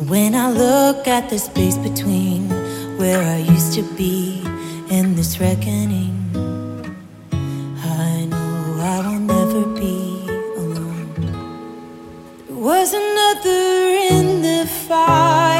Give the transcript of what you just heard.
When I look at the space between where I used to be and this reckoning, I know I will never be alone. There was another in the fire.